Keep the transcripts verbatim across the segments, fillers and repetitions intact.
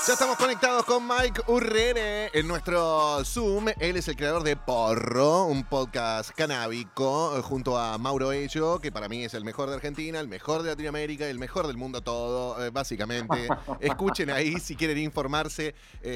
Ya estamos conectados con Mike Urrere en nuestro Zoom. Él es el creador de Porro, un podcast canábico, junto a Mauro Ello, que para mí es el mejor de Argentina, el mejor de Latinoamérica, el mejor del mundo todo, eh, básicamente. Escuchen ahí si quieren informarse,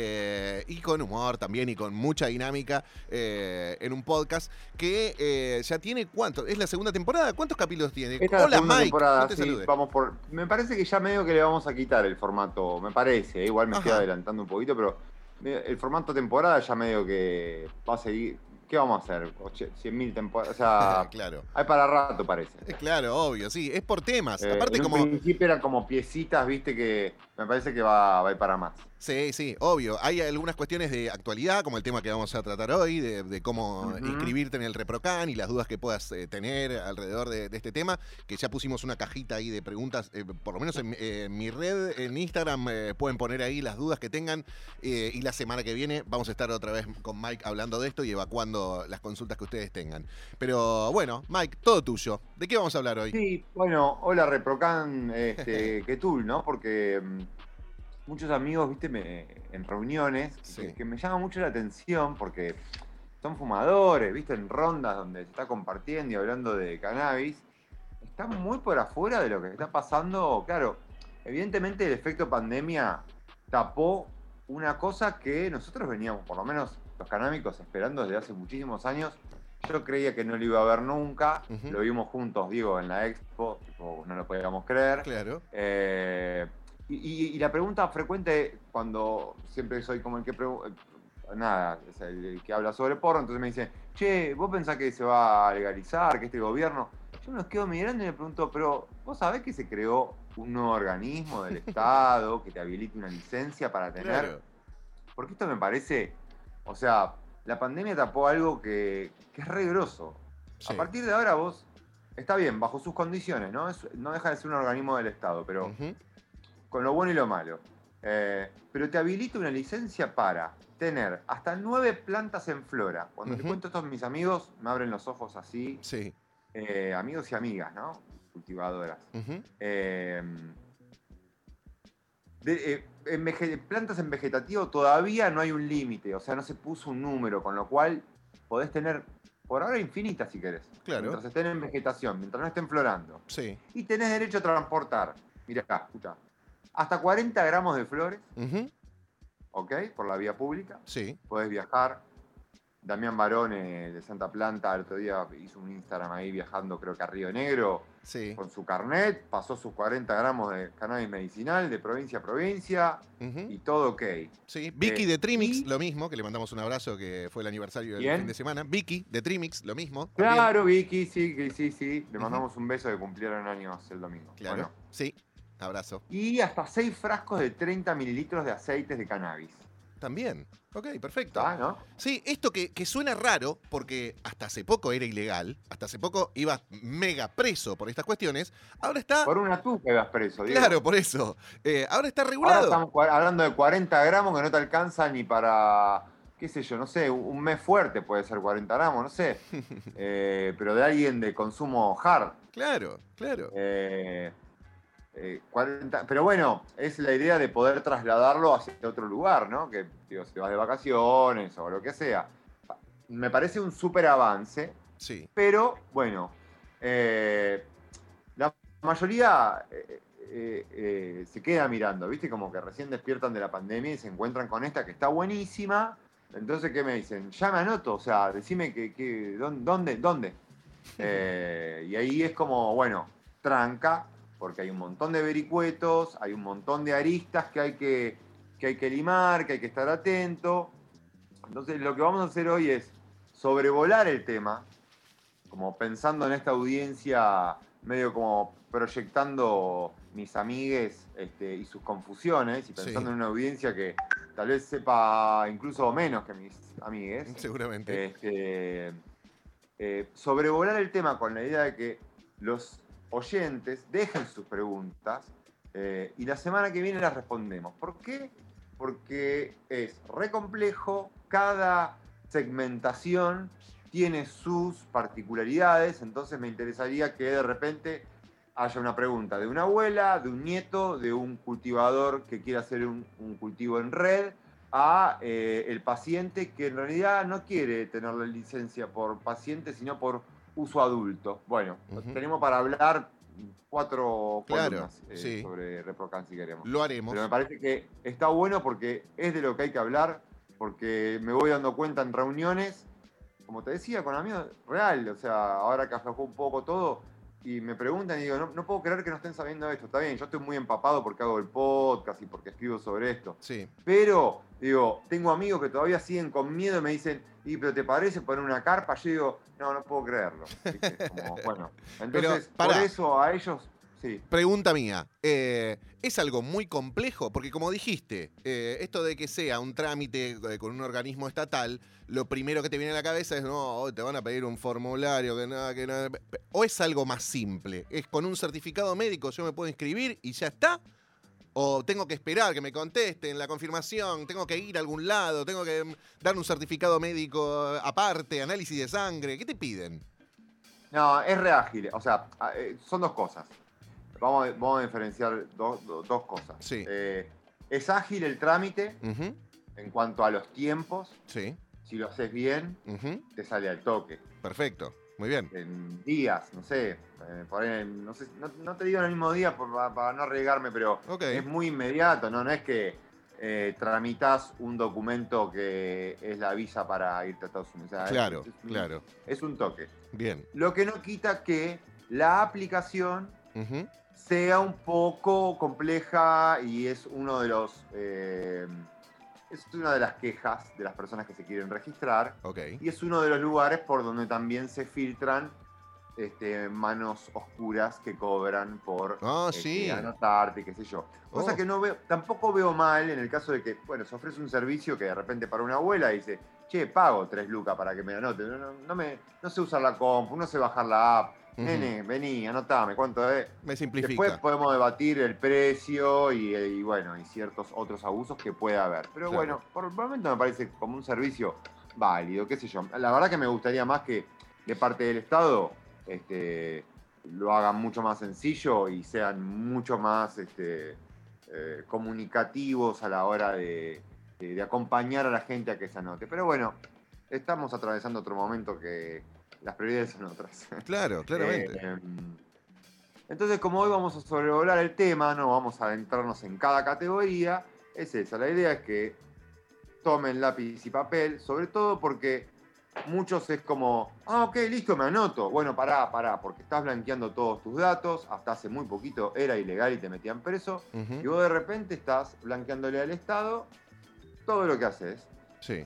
eh, y con humor también, y con mucha dinámica, eh, en un podcast que eh, ya tiene, ¿cuánto? ¿Es la segunda temporada? ¿Cuántos capítulos tiene? Esta Hola, es la Mike, temporada, no te sí, saludes. vamos por. Me parece que ya medio que le vamos a quitar el formato, me parece, ¿eh? Igual me estoy Ajá. adelantando un poquito, pero el formato temporada ya medio que va a seguir. ¿Qué vamos a hacer? cien mil temporadas, o sea, Claro. hay para rato parece. Eh, Claro, obvio, sí, es por temas. Eh, Aparte en un como... principio eran como piecitas, viste, que me parece que va, va a ir para más. Sí, sí, obvio. Hay algunas cuestiones de actualidad, como el tema que vamos a tratar hoy, de, de cómo Ujú. inscribirte en el ReproCan y las dudas que puedas eh, tener alrededor de, de este tema, que ya pusimos una cajita ahí de preguntas, eh, por lo menos en, eh, en mi red, en Instagram, eh, pueden poner ahí las dudas que tengan, eh, y la semana que viene vamos a estar otra vez con Mike hablando de esto y evacuando las consultas que ustedes tengan. Pero bueno, Mike, todo tuyo. ¿De qué vamos a hablar hoy? Sí, bueno, hola Reprocan, este, que tú, ¿no? Porque mm, muchos amigos, viste, me, en reuniones, Sí. que, que me llama mucho la atención porque son fumadores, viste, en rondas donde se está compartiendo y hablando de cannabis, están muy por afuera de lo que está pasando. Claro, evidentemente el efecto pandemia tapó una cosa que nosotros veníamos, por lo menos los canábicos, esperando desde hace muchísimos años. Yo creía que no lo iba a ver nunca, Ujú. lo vimos juntos, digo, en la expo, tipo, no lo podíamos creer. Claro. Eh, y, y- y la pregunta frecuente, cuando siempre soy como el que pregunta, nada, es el, el que habla sobre porro, entonces me dicen, che, ¿vos pensás que se va a legalizar, que este gobierno? Yo me los quedo mirando y me pregunto, pero ¿vos sabés que se creó un nuevo organismo del Estado que te habilite una licencia para tener? Claro. Porque esto me parece, o sea, la pandemia tapó algo que, que es re grosso. Sí. A partir de ahora vos, está bien, bajo sus condiciones, ¿no? Es- no deja de ser un organismo del Estado, pero Ujú. con lo bueno y lo malo. Eh, pero te habilita una licencia para tener hasta nueve plantas en flora. Cuando te Ujú. cuento esto a mis amigos, me abren los ojos así. Sí. Eh, amigos y amigas, ¿no? Cultivadoras. Ujú. Eh, de- eh, en vege- plantas en vegetativo todavía no hay un límite, o sea, no se puso un número, con lo cual podés tener, por ahora, infinitas si querés. Claro. Mientras estén en vegetación, mientras no estén florando. Sí. Y tenés derecho a transportar, mirá acá, escuchá, hasta cuarenta gramos de flores, Ujú. ¿ok? Por la vía pública. Sí. Podés viajar. Damián Barone de Santa Planta el otro día hizo un Instagram ahí viajando, creo que a Río Negro, Sí. con su carnet, pasó sus cuarenta gramos de cannabis medicinal de provincia a provincia Ujú. y todo ok. Sí, Vicky Eh, de Trimix, y- lo mismo, que le mandamos un abrazo, que fue el aniversario del ¿Quién? fin de semana. Vicky de Trimix, lo mismo. También. Claro, Vicky, sí, que sí, sí. Le Ujú. mandamos un beso de cumplieron años el domingo. Claro. Bueno, Sí, abrazo. y hasta seis frascos de treinta mililitros de aceites de cannabis. También. Ok, perfecto. ¿Está, no? Sí, esto que, que suena raro, porque hasta hace poco era ilegal, hasta hace poco ibas mega preso por estas cuestiones, ahora está... Por una tuca ibas preso, Diego. Claro, por eso. Eh, ahora está Ahora regulado. estamos cua- hablando de cuarenta gramos que no te alcanza ni para, qué sé yo, no sé, un un mes fuerte puede ser cuarenta gramos, no sé. Eh, pero de alguien de consumo hard. Claro, claro. Eh, eh, cuarenta, pero bueno, es la idea de poder trasladarlo hacia otro lugar, ¿no? Que, digo, si te vas de vacaciones o lo que sea. Me parece un súper avance, Sí. pero bueno, eh, la mayoría eh, eh, eh, se queda mirando, ¿viste? Como que recién despiertan de la pandemia y se encuentran con esta que está buenísima. Entonces, ¿qué me dicen? Ya me anoto, o sea, decime que, que dónde, dónde. Eh, y ahí es como, bueno, tranca, porque hay un montón de vericuetos, hay un montón de aristas que hay que, que hay que limar, que hay que estar atento. Entonces, lo que vamos a hacer hoy es sobrevolar el tema, como pensando en esta audiencia, medio como proyectando mis amigues este, y sus confusiones, y pensando Sí. en una audiencia que tal vez sepa incluso menos que mis amigues. Seguramente. Este, eh, sobrevolar el tema con la idea de que los oyentes dejen sus preguntas eh, y la semana que viene las respondemos. ¿Por qué? Porque es re complejo, cada segmentación tiene sus particularidades, entonces me interesaría que de repente haya una pregunta de una abuela, de un nieto, de un cultivador que quiere hacer un, un cultivo en red, a eh, el paciente que en realidad no quiere tener la licencia por paciente, sino por uso adulto. Bueno, Ujú. tenemos para hablar cuatro Claro, columnas eh, sí. sobre ReproCan si queremos. Lo haremos. Pero me parece que está bueno porque es de lo que hay que hablar, porque me voy dando cuenta en reuniones, como te decía, con amigos, real, o sea, ahora que aflojó un poco todo, y me preguntan y digo, no, no puedo creer que no estén sabiendo esto. Está bien, yo estoy muy empapado porque hago el podcast y porque escribo sobre esto. Sí. Pero, digo, tengo amigos que todavía siguen con miedo y me dicen, ¿y pero te parece poner una carpa? Yo digo, no, no puedo creerlo. ¿Viste? Como, bueno, entonces, Pero, por pará. eso a ellos, sí. Pregunta mía, eh, ¿es algo muy complejo? Porque como dijiste, eh, esto de que sea un trámite eh, con un organismo estatal, lo primero que te viene a la cabeza es, no, hoy te van a pedir un formulario, que nada, que nada. ¿O es algo más simple? ¿Es con un certificado médico yo me puedo inscribir y ya está? ¿O tengo que esperar que me contesten la confirmación? ¿Tengo que ir a algún lado? ¿Tengo que mm, dar un certificado médico aparte? ¿Análisis de sangre? ¿Qué te piden? No, es re ágil. O sea, a- eh, son dos cosas. Vamos, a- vamos a diferenciar dos, dos- dos cosas. Sí. Eh, es ágil el trámite Ujú. en cuanto a los tiempos. Sí. Si lo haces bien, Ujú. te sale al toque. Perfecto. Muy bien. En días, no sé, eh, por ahí, no, sé no, no te digo en el mismo día por- para, para no arriesgarme, pero Ok. es muy inmediato, ¿no? No es que eh, tramitas un documento que es la visa para irte a Estados Unidos. O sea, es- Claro, es, un, claro. es un toque. Bien. Lo que no quita que la aplicación Ujú. sea un poco compleja y es uno de los... eh, es una de las quejas de las personas que se quieren registrar. Ok. Y es uno de los lugares por donde también se filtran este, manos oscuras que cobran por Ah, este, sí. anotarte, qué sé yo. Cosa Oh. que no veo, tampoco veo mal en el caso de que, bueno, se ofrece un servicio que de repente para una abuela dice, che, pago tres lucas para que me anote. No, no, no me, no sé usar la compu, no sé bajar la app. Ujú. Nene, vení, anotame, ¿cuánto es? Me simplifica. Después podemos debatir el precio y, y, bueno, y ciertos otros abusos que puede haber. Pero Claro. bueno, por el momento me parece como un servicio válido, qué sé yo. La verdad que me gustaría más que de parte del Estado este, lo hagan mucho más sencillo y sean mucho más este, eh, comunicativos a la hora de, de, de acompañar a la gente a que se anote. Pero bueno, estamos atravesando otro momento que las prioridades son otras. Claro, claramente. Eh, entonces, como hoy vamos a sobrevolar el tema, no vamos a adentrarnos en cada categoría, es esa. La idea es que tomen lápiz y papel, sobre todo porque muchos es como, ah, ok, listo, me anoto. Bueno, pará, pará, porque estás blanqueando todos tus datos, hasta hace muy poquito era ilegal y te metían preso, Ujú. y vos de repente estás blanqueándole al Estado todo lo que haces. Sí.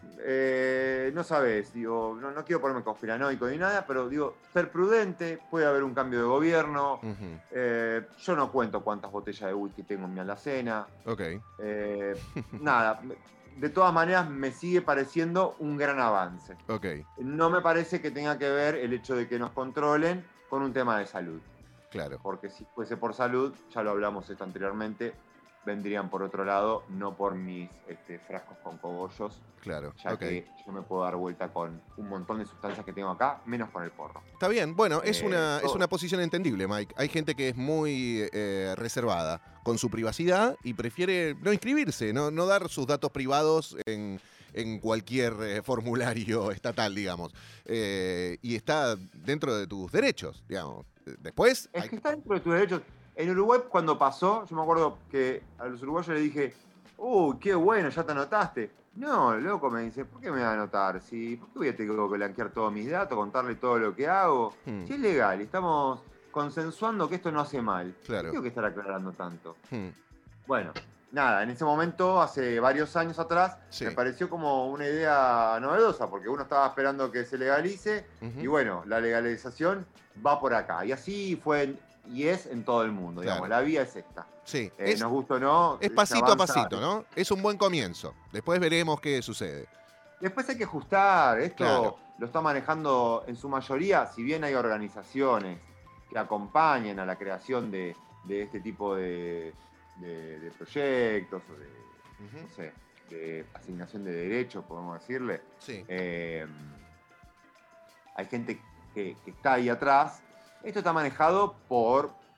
Eh, no sabes, digo, no, no quiero ponerme conspiranoico ni nada, pero digo, ser prudente, puede haber un cambio de gobierno. Ujú. Eh, yo no cuento cuántas botellas de whisky tengo en mi alacena. Ok. Eh, nada, de todas maneras me sigue pareciendo un gran avance. Ok. No me parece que tenga que ver el hecho de que nos controlen con un tema de salud. Claro. Porque si fuese por salud, ya lo hablamos esto anteriormente, vendrían por otro lado, no por mis este, frascos con cogollos, Claro. ya Ok. que yo me puedo dar vuelta con un montón de sustancias que tengo acá, menos con el porro. Está bien. Bueno, es Eh, una, es todo. una posición entendible, Mike. Hay gente que es muy eh, reservada con su privacidad y prefiere no inscribirse, no, no dar sus datos privados en, en cualquier eh, formulario estatal, digamos. Eh, y está dentro de tus derechos, digamos. Después. Es hay- que está dentro de tus derechos. En Uruguay, cuando pasó, yo me acuerdo que a los uruguayos le dije, uy, qué bueno, ya te anotaste. No, loco, me dice, ¿por qué me voy a anotar? Si, ¿por qué voy a tener que blanquear todos mis datos, contarle todo lo que hago? Hmm. Si es legal, estamos consensuando que esto no hace mal. Claro. ¿Por qué tengo que estar aclarando tanto? Hmm. Bueno, nada, en ese momento, hace varios años atrás, Sí. me pareció como una idea novedosa, porque uno estaba esperando que se legalice, Ujú. y bueno, la legalización va por acá. Y así fue y es en todo el mundo, digamos. Claro. La vía es esta. Sí. Eh, es, nos gusta o no. es se pasito a avanza. pasito, ¿no? Es un buen comienzo. Después veremos qué sucede. Después hay que ajustar. Esto Claro. lo está manejando en su mayoría, si bien hay organizaciones que acompañan a la creación de, de este tipo de, de- de proyectos o de, Ujú. no sé, de asignación de derechos, podemos decirle. Sí. Eh, hay gente que, que está ahí atrás. Esto está manejado por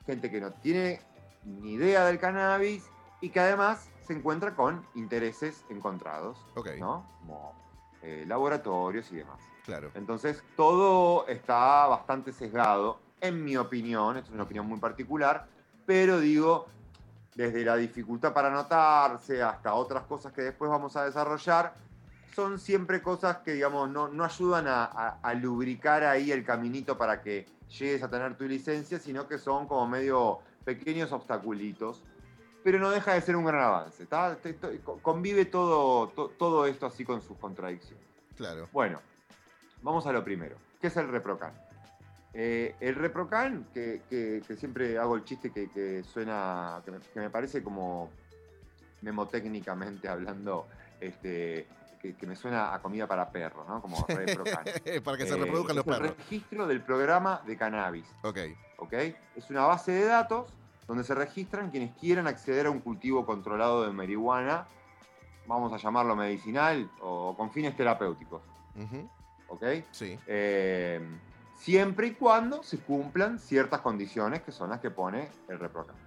gente que no tiene ni idea del cannabis y que además se encuentra con intereses encontrados, Ok. ¿no? Como eh, laboratorios y demás. Claro. Entonces, todo está bastante sesgado, en mi opinión, esto es una opinión muy particular, pero digo, desde la dificultad para anotarse hasta otras cosas que después vamos a desarrollar, son siempre cosas que, digamos, no, no ayudan a, a, a lubricar ahí el caminito para que llegues a tener tu licencia, sino que son como medio pequeños obstaculitos, pero no deja de ser un gran avance, ¿tá? Convive todo, to, todo esto así con sus contradicciones. Claro. Bueno, vamos a lo primero. ¿Qué es el ReproCan? Eh, el ReproCan, que, que, que siempre hago el chiste que, que suena, que me, que me parece como memotécnicamente hablando, este, que, que me suena a comida para perros, ¿no? Como ReproCan. Para que se reproduzcan eh, los es perros. El registro del programa de cannabis. Ok. ¿Ok? Es una base de datos donde se registran quienes quieran acceder a un cultivo controlado de marihuana, vamos a llamarlo medicinal o con fines terapéuticos. Uh-huh. ¿Ok? Sí. Eh, siempre y cuando se cumplan ciertas condiciones que son las que pone el ReproCan.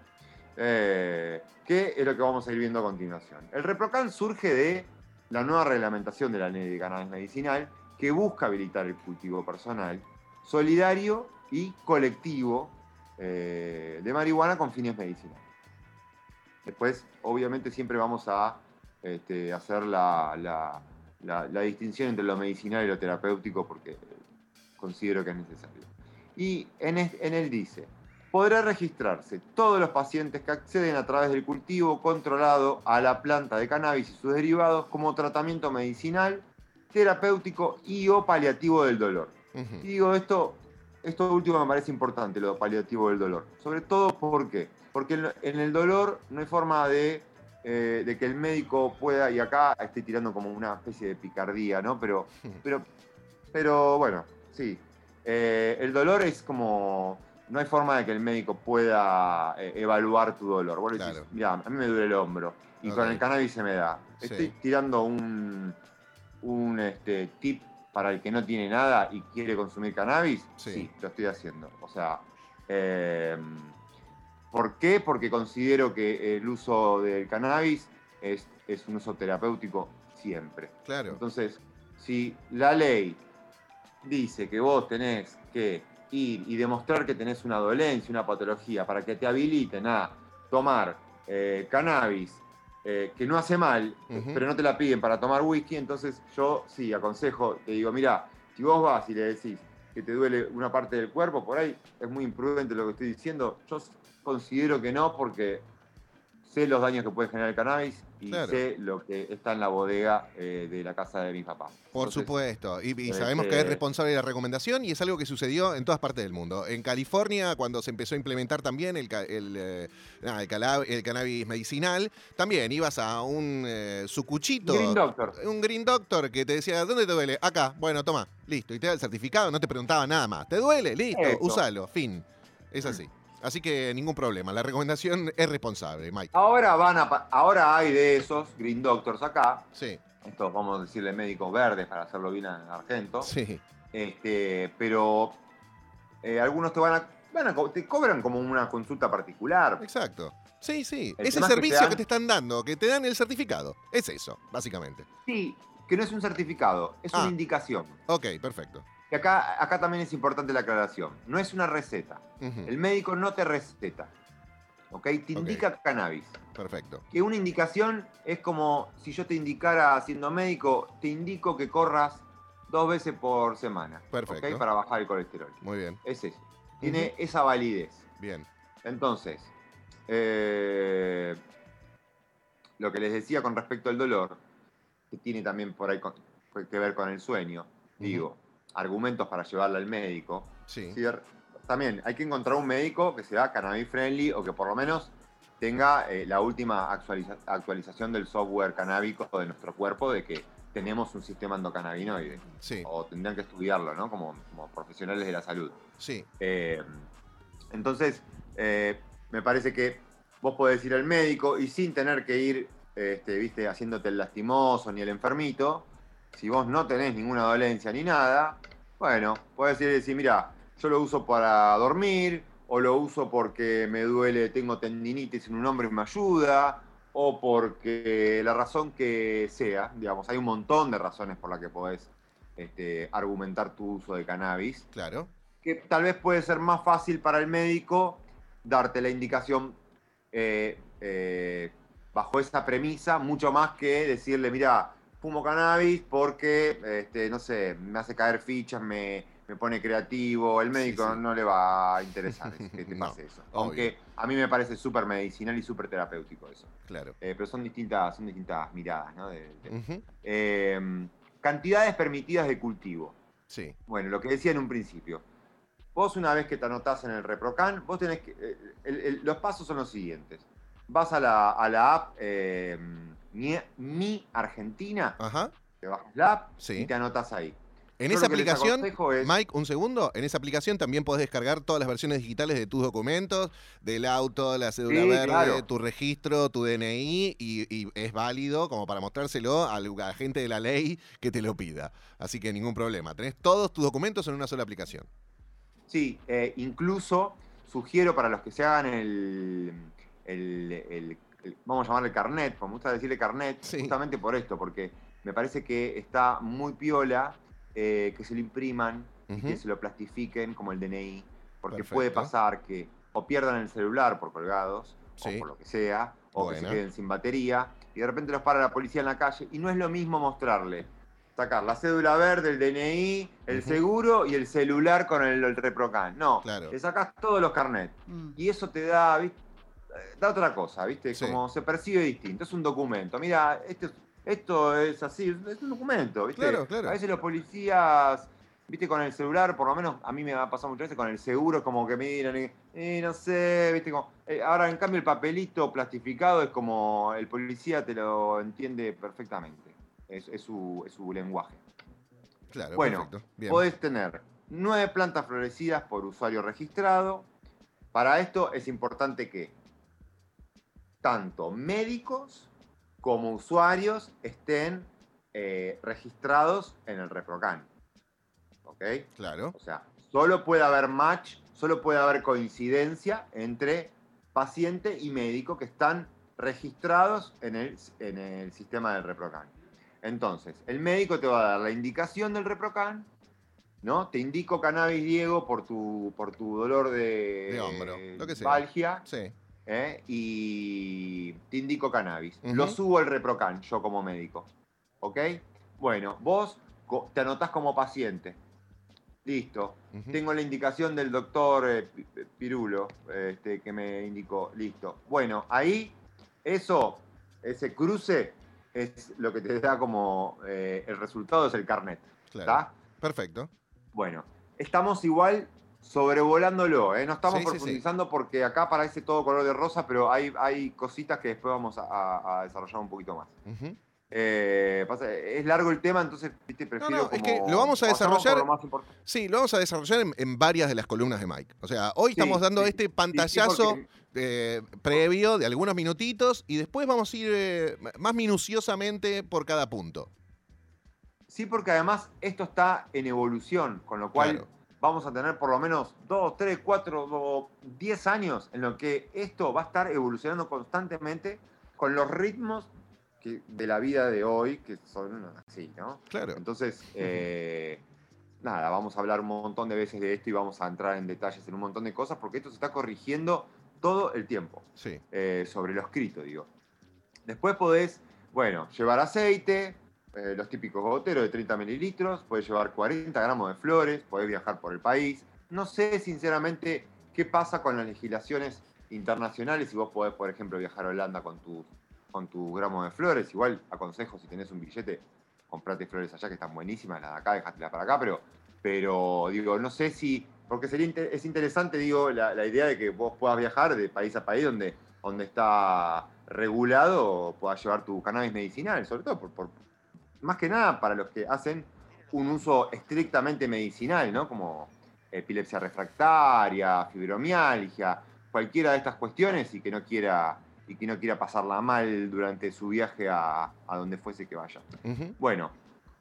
Eh, que es lo que vamos a ir viendo a continuación. El ReproCan surge de la nueva reglamentación de la ley de cannabis medicinal que busca habilitar el cultivo personal, solidario y colectivo eh, de marihuana con fines medicinales. Después, obviamente, siempre vamos a este, hacer la, la, la, la distinción entre lo medicinal y lo terapéutico porque considero que es necesario. Y en, este, en él dice, podrá registrarse todos los pacientes que acceden a través del cultivo controlado a la planta de cannabis y sus derivados como tratamiento medicinal, terapéutico y o paliativo del dolor. Uh-huh. Y digo, esto, esto último me parece importante, lo paliativo del dolor. Sobre todo, ¿por qué? Porque en el dolor no hay forma de, eh, de que el médico pueda, y acá estoy tirando como una especie de picardía, ¿no? Pero, pero, pero bueno, sí. Eh, el dolor es como... No hay forma de que el médico pueda eh, evaluar tu dolor. Vos le decís, claro, mira, a mí me duele el hombro y okay, con el cannabis se me da. Sí. Estoy tirando un, un este, tip para el que no tiene nada y quiere consumir cannabis. Sí, sí lo estoy haciendo. O sea, eh, ¿por qué? Porque considero que el uso del cannabis es, es un uso terapéutico siempre. Claro. Entonces, si la ley dice que vos tenés que ir y demostrar que tenés una dolencia, una patología, para que te habiliten a tomar eh, cannabis, eh, que no hace mal, uh-huh, pero no te la piden para tomar whisky, entonces yo sí aconsejo, te digo, mira, si vos vas y le decís que te duele una parte del cuerpo, por ahí es muy imprudente lo que estoy diciendo, yo considero que no, porque sé los daños que puede generar el cannabis y claro, sé lo que está en la bodega eh, de la casa de mi papá. Por Entonces, supuesto, y, y sabemos este... que es responsable de la recomendación y es algo que sucedió en todas partes del mundo. En California, cuando se empezó a implementar también el, el, eh, el, cala, el cannabis medicinal, también ibas a un eh, sucuchito, Green Doctor. un Green Doctor que te decía, ¿dónde te duele? Acá, bueno, toma, listo, y te da el certificado, no te preguntaba nada más. ¿Te duele? Listo, Eso. Úsalo, fin. Es así. Así que ningún problema, la recomendación es responsable, Mike. Ahora van a, ahora hay de esos Green Doctors acá. Sí. Estos vamos a decirle médicos verdes para hacerlo bien en argento. Sí. Este, pero eh, algunos te van a, van a te cobran como una consulta particular. Exacto. Sí, sí. El Ese servicio que te, dan, que te están dando, que te dan el certificado. Es eso, básicamente. Sí, que no es un certificado, es ah. una indicación. Ok, perfecto. Y acá, acá también es importante la aclaración. No es una receta. Uh-huh. El médico no te receta. ¿Ok? Te indica okay, cannabis. Perfecto. Que una indicación es como si yo te indicara, siendo médico, te indico que corras dos veces por semana. Perfecto. ¿Okay? Para bajar el colesterol. Muy bien. Es eso. Tiene uh-huh, esa validez. Bien. Entonces, eh, lo que les decía con respecto al dolor, que tiene también por ahí con, que ver con el sueño, uh-huh, digo, argumentos para llevarla al médico. Sí. ¿sí? También hay que encontrar un médico que sea cannabis friendly o que por lo menos tenga eh, la última actualiza actualización del software canábico de nuestro cuerpo, de que tenemos un sistema endocannabinoide. Sí. O tendrían que estudiarlo, ¿no? Como, como profesionales de la salud. Sí. Eh, entonces, eh, me parece que vos podés ir al médico y sin tener que ir, este, viste, haciéndote el lastimoso ni el enfermito. Si vos no tenés ninguna dolencia ni nada, bueno, podés ir y decir, mira, yo lo uso para dormir, o lo uso porque me duele, tengo tendinitis en un hombro y me ayuda, o porque la razón que sea, digamos, hay un montón de razones por las que podés este, argumentar tu uso de cannabis. Claro. Que tal vez puede ser más fácil para el médico darte la indicación eh, eh, bajo esa premisa, mucho más que decirle, mira, fumo cannabis porque, este, no sé, me hace caer fichas, me, me pone creativo. El médico Sí, sí. no le va a interesar que te No, pase eso. obvio. Aunque a mí me parece súper medicinal y súper terapéutico eso. Claro. Eh, pero son distintas, son distintas miradas, ¿no? De- de- Ujú. Eh, cantidades permitidas de cultivo. Sí. Bueno, lo que decía en un principio. Vos una vez que te anotás en el ReproCan, vos tenés que... eh, el- el- los pasos son los siguientes. Vas a la, a la app eh, Mi, Mi Argentina, Ajá. te bajas la app y Sí. te anotás ahí. En Yo esa lo que les aplicación, aconsejo es- Mike, un segundo, en esa aplicación también podés descargar todas las versiones digitales de tus documentos, del auto, la cédula Sí, verde, claro. tu registro, tu D N I, y, y es válido como para mostrárselo al agente de la ley que te lo pida. Así que ningún problema. Tenés todos tus documentos en una sola aplicación. Sí, eh, incluso sugiero para los que se hagan el, el- el- el- vamos a llamarle carnet, como me gusta decirle carnet, Sí. justamente por esto, porque me parece que está muy piola eh, que se lo impriman y Ujú. que se lo plastifiquen como el D N I, porque Perfecto. puede pasar que o pierdan el celular por colgados, Sí. o por lo que sea, o que se Buena. queden sin batería, y de repente los para la policía en la calle, y no es lo mismo mostrarle sacar la cédula verde, el D N I, el Ujú. seguro y el celular con el, el ReproCan. No, Claro. le sacás todos los carnets. Mm. Y eso te da, ¿viste? Eh, da otra cosa, ¿viste? Sí. Como se percibe distinto. Es un documento. Mira, este, esto es así, es un documento, ¿viste? Claro, claro. A veces los policías, ¿viste? Con el celular, por lo menos a mí me ha pasado muchas veces con el seguro, como que miran y, eh, no sé, ¿viste? Como, eh, ahora, en cambio, el papelito plastificado es como el policía te lo entiende perfectamente. Es, es su, es su lenguaje. Claro, Bueno, perfecto. Bien. podés tener nueve plantas florecidas por usuario registrado. Para esto es importante que tanto médicos como usuarios estén eh, registrados en el ReproCan. ¿Ok? Claro. O sea, solo puede haber match, solo puede haber coincidencia entre paciente y médico que están registrados en el, en el sistema del ReproCan. Entonces, el médico te va a dar la indicación del ReproCan, ¿no? Te indico cannabis, Diego, por tu, por tu dolor de, De hombro, lo que sea. valgia, Sí. ¿eh? Y te indico cannabis. Ujú. Lo subo al ReproCan, yo como médico. ¿Ok? Bueno, vos co- te anotás como paciente. Listo. Ujú. Tengo la indicación del doctor eh, Pi- Pirulo, este, que me indicó. Listo. Bueno, ahí, eso, ese cruce, es lo que te da como eh, el resultado es el carnet. Claro. ¿Está? Perfecto. Bueno, estamos igual sobrevolándolo, ¿eh? No estamos Sí, sí, sí. profundizando porque acá parece todo color de rosa, pero hay, hay cositas que después vamos a, a- a desarrollar un poquito más. Ujú. Eh, pasa- es largo el tema, entonces, viste, prefiero no, es como... que lo vamos a pasamos por desarrollar- lo más importante. Sí, lo vamos a desarrollar en, en varias de las columnas de Mike. O sea, hoy Sí, estamos dando sí, este sí, sí, pantallazo porque- eh, previo de algunos minutitos y después vamos a ir eh, más minuciosamente por cada punto. Sí, porque además esto está en evolución, con lo cual Claro. vamos a tener por lo menos dos, tres, cuatro, o diez años en lo que esto va a estar evolucionando constantemente con los ritmos que- de la vida de hoy, que son así, ¿no? Claro. Entonces, eh, nada, vamos a hablar un montón de veces de esto y vamos a entrar en detalles en un montón de cosas, porque esto se está corrigiendo todo el tiempo, Sí. eh, sobre lo escrito, digo. Después podés, bueno, llevar aceite, eh, los típicos goteros de treinta mililitros, podés llevar cuarenta gramos de flores, podés viajar por el país. No sé, sinceramente, qué pasa con las legislaciones internacionales si vos podés, por ejemplo, viajar a Holanda con tus con tu gramos de flores. Igual aconsejo, si tenés un billete, comprate flores allá que están buenísimas, las de acá, dejátela para acá, pero, pero digo, no sé si, porque sería inter- es interesante, digo, la, la idea de que vos puedas viajar de país a país donde, donde está regulado, puedas llevar tu cannabis medicinal, sobre todo por, por- más que nada para los que hacen un uso estrictamente medicinal, ¿no? Como epilepsia refractaria, fibromialgia, cualquiera de estas cuestiones y que no quiera y que no quiera pasarla mal durante su viaje a, a donde fuese que vaya. Ujú. Bueno,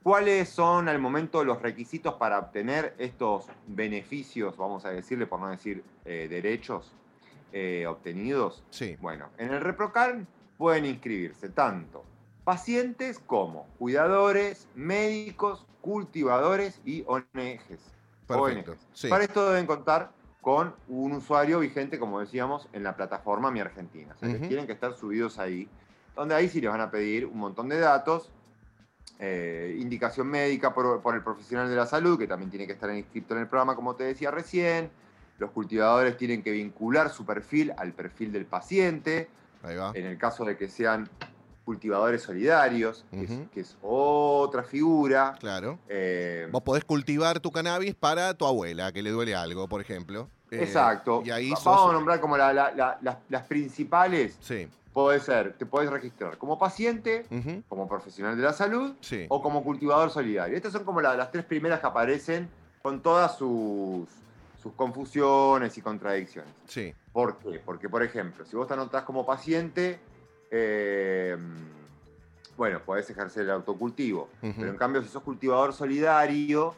¿Cuáles son al momento los requisitos para obtener estos beneficios, vamos a decirle, por no decir eh, derechos eh, obtenidos? Sí. Bueno, en el ReproCan pueden inscribirse tanto pacientes como cuidadores, médicos, cultivadores y O N Ges. Perfecto. O N Ges. Sí. Para esto deben contar con un usuario vigente, como decíamos, en la plataforma Mi Argentina. O sea, Uh-huh. que tienen que estar subidos ahí, donde ahí sí les van a pedir un montón de datos, eh, indicación médica por, por el profesional de la salud, que también tiene que estar inscrito en el programa, como te decía recién. Los cultivadores tienen que vincular su perfil al perfil del paciente. Ahí va. En el caso de que sean cultivadores solidarios, que, Uh-huh. es, que es otra figura. Claro. Eh, Vos podés cultivar tu cannabis para tu abuela, que le duele algo, por ejemplo. Eh, exacto. Y ahí Vamos sos... a nombrar como la, la, la, las, las principales. Sí. Puede ser, te podés registrar como paciente, Uh-huh. como profesional de la salud, Sí. o como cultivador solidario. Estas son como la, las tres primeras que aparecen con todas sus, sus confusiones y contradicciones. Sí. ¿Por qué? Porque, por ejemplo, si vos te anotás como paciente, eh, bueno, podés ejercer el autocultivo. Uh-huh. Pero en cambio, si sos cultivador solidario,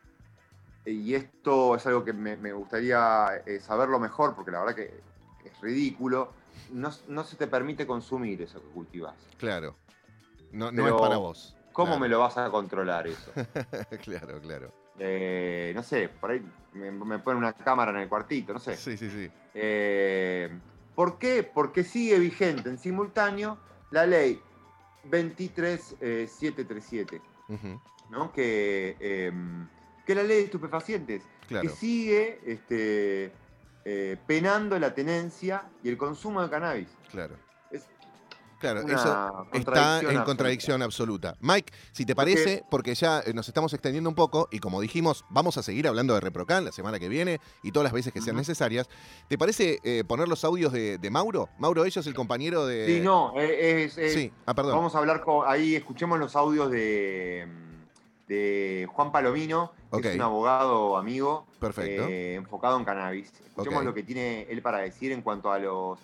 y esto es algo que me, me gustaría eh, saberlo mejor, porque la verdad que es ridículo, no, no se te permite consumir eso que cultivás. Claro. No, no Pero, es para vos. ¿cómo Claro. me lo vas a controlar eso? Claro, claro. Eh, no sé, por ahí me, me ponen una cámara en el cuartito, no sé. Sí, sí, sí. Eh, ¿Por qué? Porque sigue vigente en simultáneo la ley veintitrés mil setecientos treinta y siete, Uh-huh. ¿no? Que, eh, que es la ley de estupefacientes, Claro. que sigue este, eh, penando la tenencia y el consumo de cannabis. Claro. Es Claro, una eso está contradicción en absoluta. contradicción absoluta. Mike, si te parece, porque ya eh, nos estamos extendiendo un poco y como dijimos, vamos a seguir hablando de ReproCan la semana que viene y todas las veces que sean Ujú. necesarias. ¿Te parece eh, poner los audios de, de Mauro? Mauro, ellos, el compañero de... Sí, no, eh, es, es- Sí, ah, perdón. vamos a hablar con, ahí, escuchemos los audios de, de Juan Palomino, que Ok. es un abogado amigo, Perfecto. eh, enfocado en cannabis. Escuchemos Ok. lo que tiene él para decir en cuanto a los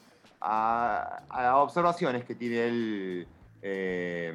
a, a observaciones que tiene él eh,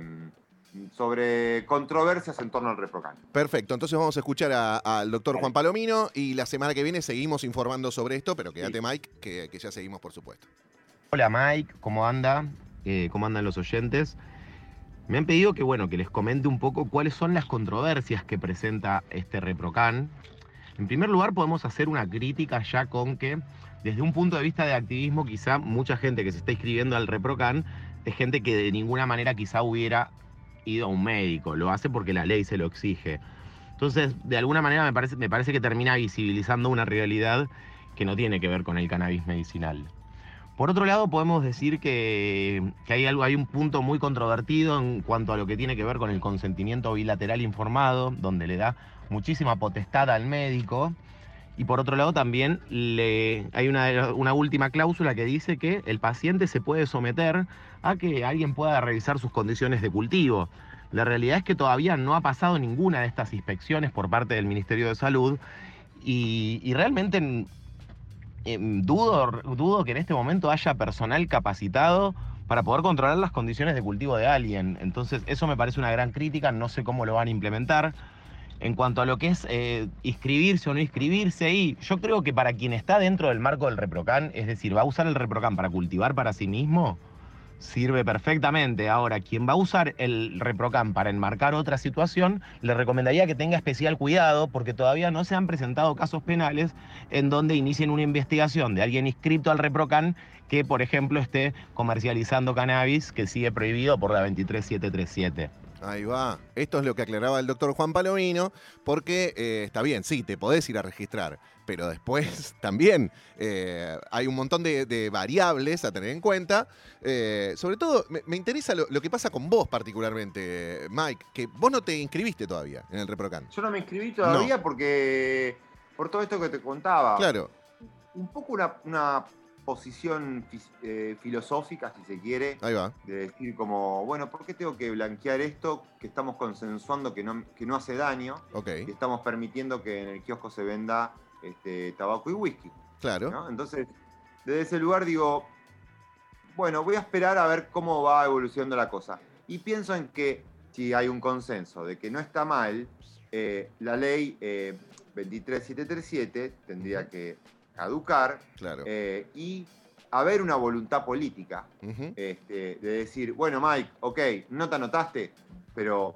sobre controversias en torno al ReproCan. Perfecto, entonces vamos a escuchar a- al doctor Vale. Juan Palomino y la semana que viene seguimos informando sobre esto, pero quédate, Sí. Mike, que, que ya seguimos, por supuesto. Hola Mike, ¿cómo anda? Eh, ¿Cómo andan los oyentes? Me han pedido que, bueno, que les comente un poco cuáles son las controversias que presenta este ReproCan. En primer lugar, podemos hacer una crítica ya con que, desde un punto de vista de activismo, quizá mucha gente que se está inscribiendo al ReproCan es gente que de ninguna manera quizá hubiera ido a un médico, lo hace porque la ley se lo exige. Entonces, de alguna manera me parece, me parece que termina visibilizando una realidad que no tiene que ver con el cannabis medicinal. Por otro lado, podemos decir que, que hay, algo, hay un punto muy controvertido en cuanto a lo que tiene que ver con el consentimiento bilateral informado, donde le da muchísima potestad al médico. Y por otro lado también le, hay una, una última cláusula que dice que el paciente se puede someter a que alguien pueda revisar sus condiciones de cultivo. La realidad es que todavía no ha pasado ninguna de estas inspecciones por parte del Ministerio de Salud y, y realmente eh, dudo, dudo que en este momento haya personal capacitado para poder controlar las condiciones de cultivo de alguien. Entonces eso me parece una gran crítica, no sé cómo lo van a implementar. En cuanto a lo que es eh, inscribirse o no inscribirse, y yo creo que para quien está dentro del marco del ReproCan, es decir, va a usar el ReproCan para cultivar para sí mismo, sirve perfectamente. Ahora, quien va a usar el ReproCan para enmarcar otra situación, le recomendaría que tenga especial cuidado porque todavía no se han presentado casos penales en donde inicien una investigación de alguien inscrito al ReproCan que, por ejemplo, esté comercializando cannabis que sigue prohibido por la veintitrés mil setecientos treinta y siete. Ahí va. Esto es lo que aclaraba el doctor Juan Palomino, porque eh, está bien, sí, te podés ir a registrar, pero después también eh, hay un montón de, de variables a tener en cuenta. Eh, sobre todo, me, me interesa lo, lo que pasa con vos particularmente, Mike, que vos no te inscribiste todavía en el ReproCan. Yo no me inscribí todavía No. porque, por todo esto que te contaba, Claro, un poco una, una posición fis- eh, filosófica, si se quiere, ahí va. de decir como, bueno, ¿por qué tengo que blanquear esto que estamos consensuando que no, que no hace daño Ok, y estamos permitiendo que en el kiosco se venda este, tabaco y whisky? claro. ¿No? Entonces, desde ese lugar digo, bueno, voy a esperar a ver cómo va evolucionando la cosa. Y pienso en que si hay un consenso de que no está mal, eh, la ley eh, veintitrés mil setecientos treinta y siete tendría que caducar Claro. eh, y haber una voluntad política Ujú. este, de decir, bueno, Mike, ok, no te anotaste, pero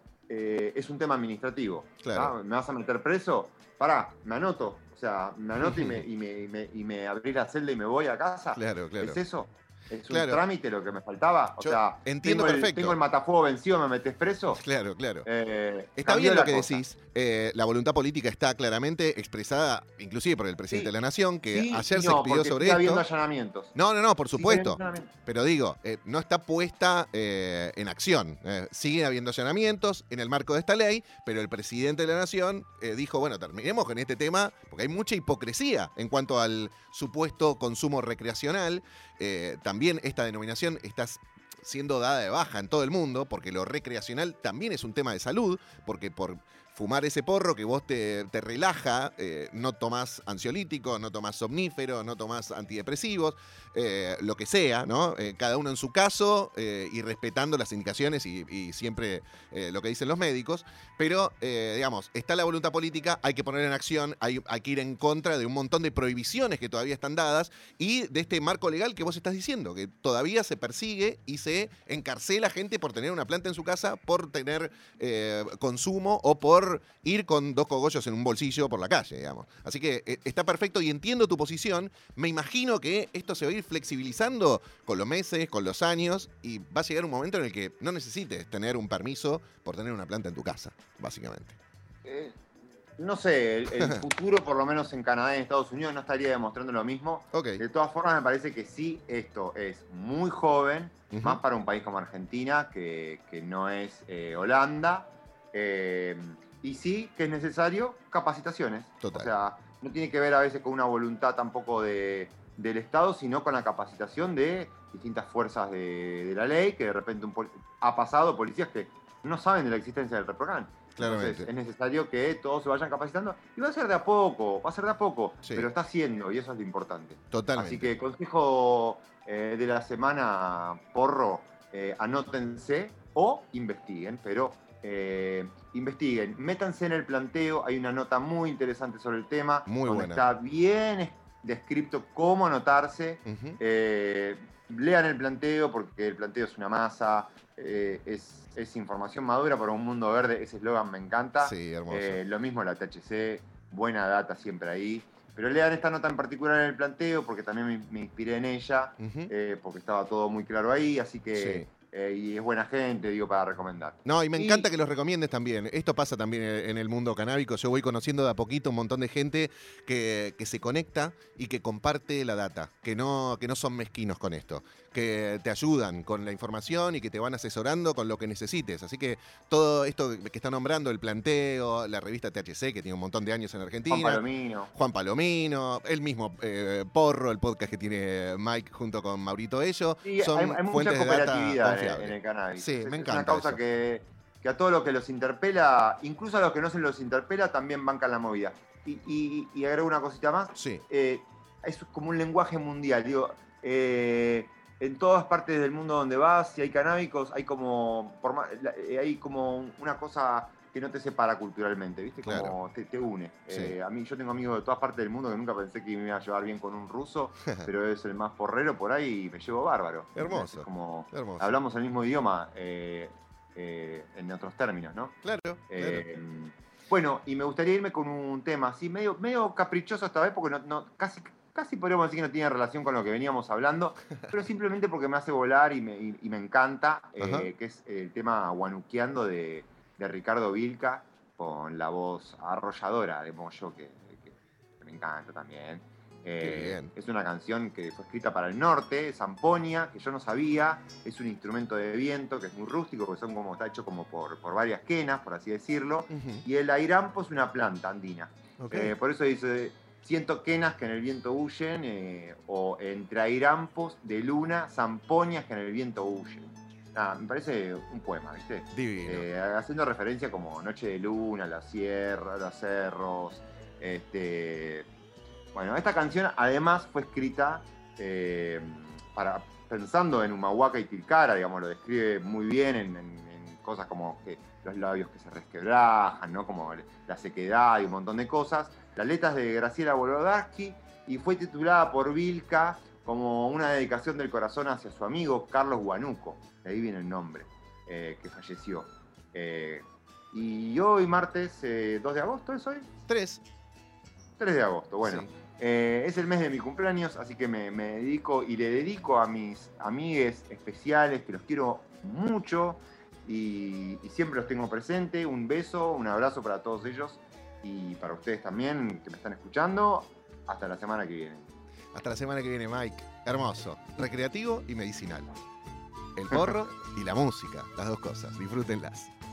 eh, es un tema administrativo. Claro. ¿Ah? ¿Me vas a meter preso? Pará, me anoto. O sea, me anoto y me, y me, y me, y me abrí la celda y me voy a casa. Claro, claro. ¿Es eso? ¿Es Claro. un trámite lo que me faltaba? O Yo sea, entiendo tengo el, perfecto. tengo el matafuego vencido, ¿me metés preso? Claro, claro. Eh, Está cambió bien lo la que cosa. decís. Eh, la voluntad política está claramente expresada, inclusive por el presidente Sí. de la Nación, que Sí, ayer y se no, expidió porque sobre sigue esto. habiendo allanamientos. No, no, no, por Sigue supuesto. habiendo allanamientos. Pero digo, eh, no está puesta eh, en acción. Eh, sigue habiendo allanamientos en el marco de esta ley, pero el presidente de la Nación eh, dijo, bueno, terminemos con este tema, porque hay mucha hipocresía en cuanto al supuesto consumo recreacional. Eh, también esta denominación está siendo dada de baja en todo el mundo, porque lo recreacional también es un tema de salud, porque por fumar ese porro que vos te, te relaja, eh, no tomás ansiolítico, no tomás somnífero, no tomás antidepresivos, eh, lo que sea, ¿no? Eh, cada uno en su caso eh, y respetando las indicaciones y, y siempre eh, lo que dicen los médicos, pero, eh, digamos, está la voluntad política, hay que poner en acción, hay, hay que ir en contra de un montón de prohibiciones que todavía están dadas y de este marco legal que vos estás diciendo, que todavía se persigue y se encarcela gente por tener una planta en su casa, por tener eh, consumo o por ir con dos cogollos en un bolsillo por la calle, digamos. Así que eh, está perfecto y entiendo tu posición. Me imagino que esto se va a ir flexibilizando con los meses, con los años, y va a llegar un momento en el que no necesites tener un permiso por tener una planta en tu casa, básicamente. Eh, no sé, el, el futuro, por lo menos en Canadá y en Estados Unidos, no estaría demostrando lo mismo. Ok. De todas formas, me parece que sí, esto es muy joven, Ujú. más para un país como Argentina, que, que no es eh, Holanda. Eh, y sí que es necesario capacitaciones. Total. O sea, no tiene que ver a veces con una voluntad tampoco de, del Estado, sino con la capacitación de distintas fuerzas de, de la ley, que de repente un poli- ha pasado policías que no saben de la existencia del ReproCan. Claramente. Entonces es necesario que todos se vayan capacitando y va a ser de a poco, va a ser de a poco, Sí. pero está haciendo y eso es lo importante. Totalmente. Así que consejo eh, de la semana, porro, eh, anótense o investiguen, pero eh, investiguen, métanse en el planteo, hay una nota muy interesante sobre el tema, Muy donde buena. está bien es- descrito cómo anotarse. Ujú. Eh, lean el planteo porque el planteo es una masa, eh, es, es información madura para un mundo verde, ese eslogan me encanta. Sí, hermoso. Eh, lo mismo la T H C, buena data siempre ahí. Pero lean esta nota en particular en el planteo porque también me, me inspiré en ella, Ujú. eh, porque estaba todo muy claro ahí, así que... Sí. eh, y es buena gente, digo, para recomendar. No, y me Y- encanta que los recomiendes también. Esto pasa también en el mundo canábico. Yo voy conociendo de a poquito un montón de gente que, que se conecta y que comparte la data, que no, que no son mezquinos con esto, que te ayudan con la información y que te van asesorando con lo que necesites. Así que todo esto que está nombrando, el planteo, la revista T H C, que tiene un montón de años en Argentina. Juan Palomino. Juan Palomino, el mismo eh, Porro, el podcast que tiene Mike junto con Maurito Ello. Sí, son hay, hay mucha fuentes de data cooperatividad en, confiables. en el cannabis. Sí, es, me es encanta una causa eso. que, que a todos los que los interpela, incluso a los que no se los interpela, también bancan la movida. Y, y, y agrego una cosita más. Sí, eh, es como un lenguaje mundial. Digo, eh, en todas partes del mundo donde vas, si hay canábicos, hay como, por ma- la- eh, hay como una cosa que no te separa culturalmente, ¿viste? Como Claro. te, te une. Sí. Eh, a mí, yo tengo amigos de todas partes del mundo que nunca pensé que me iba a llevar bien con un ruso, pero es el más porrero por ahí y me llevo bárbaro. Hermoso. Es como, hermoso. hablamos el mismo idioma eh, eh, en otros términos, ¿no? Claro, claro. Eh, bueno, y me gustaría irme con un tema así, medio, medio caprichoso esta vez, porque no, no, casi, casi podríamos decir que no tiene relación con lo que veníamos hablando, pero simplemente porque me hace volar y me, y, y me encanta, Ajá. eh, que es el tema Guanuqueando de, de Ricardo Vilca, con la voz arrolladora de Moyo, que, que- que me encanta también. Eh, bien. es una canción que fue escrita para el norte, Zamponia, que yo no sabía. Es un instrumento de viento que es muy rústico, porque son como, está hecho como por, por varias quenas, por así decirlo. Ujú. Y el airampo es una planta andina. Ok. Eh, por eso dice, siento quenas que en el viento huyen, eh, o entre airampos de luna, zamponias que en el viento huyen. Nada, me parece un poema, ¿viste? Divino. Eh, haciendo referencia como Noche de Luna, la sierra, los cerros. Este, bueno, esta canción además fue escrita eh, para, pensando en Humahuaca y Tilcara, digamos, lo describe muy bien en, en- en cosas como que los labios que se resquebrajan, ¿no? Como la sequedad y un montón de cosas. La letra es de Graciela Wolodarski y fue titulada por Vilca como una dedicación del corazón hacia su amigo Carlos Huánuco, de ahí viene el nombre, eh, que falleció. Eh, y hoy, martes eh, dos de agosto, ¿es hoy? Tres. tres de agosto, bueno. Sí. Eh, es el mes de mi cumpleaños, así que me, me dedico y le dedico a mis amigues especiales, que los quiero mucho y, y siempre los tengo presente. Un beso, un abrazo para todos ellos y para ustedes también que me están escuchando. Hasta la semana que viene. Hasta la semana que viene, Mike. Hermoso, recreativo y medicinal. El porro y la música, las dos cosas. Disfrútenlas.